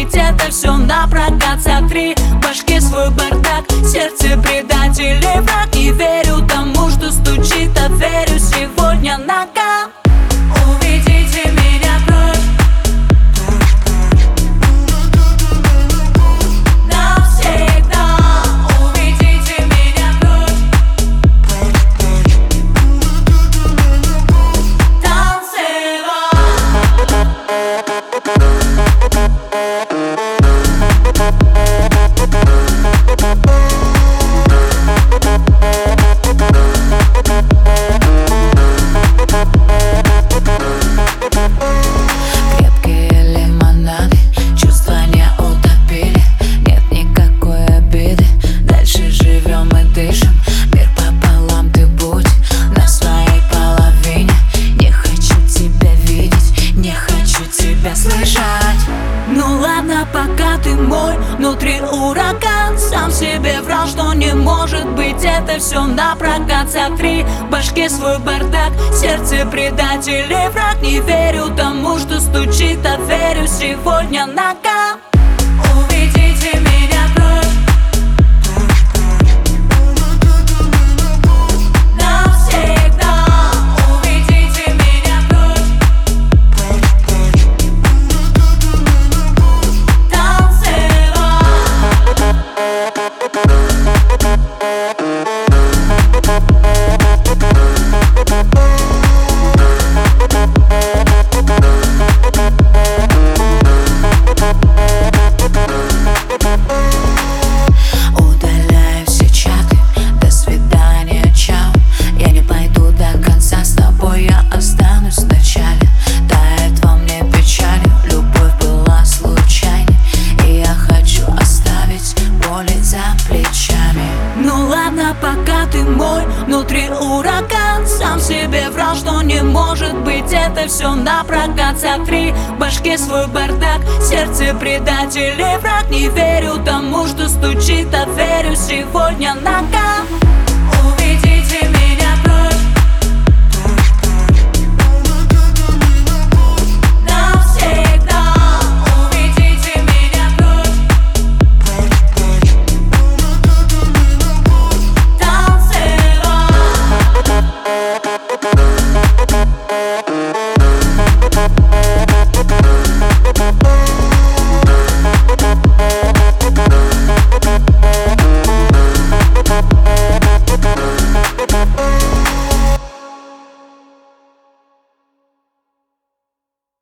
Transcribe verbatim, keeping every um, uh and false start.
быть это все напрокат. Сотри в башке свой бардак, сердце предателей враг. Не верю тому, что стучит, а верю сегодня нога. Уведите меня прочь навсегда. Уведите меня прочь слышать. Ну ладно, пока ты мой, внутри ураган. Сам себе врал, что не может быть это все напрокат. Сотри в башке свой бардак, сердце предателей враг. Не верю тому, что стучит, а верю сегодня нога. Уведите меня прочь пока ты мой, внутри ураган. Сам себе врал, что не может быть это все напрокат. Сотри в башке свой бардак, сердце предателей враг. Не верю тому, что стучит, а верю сегодня нога.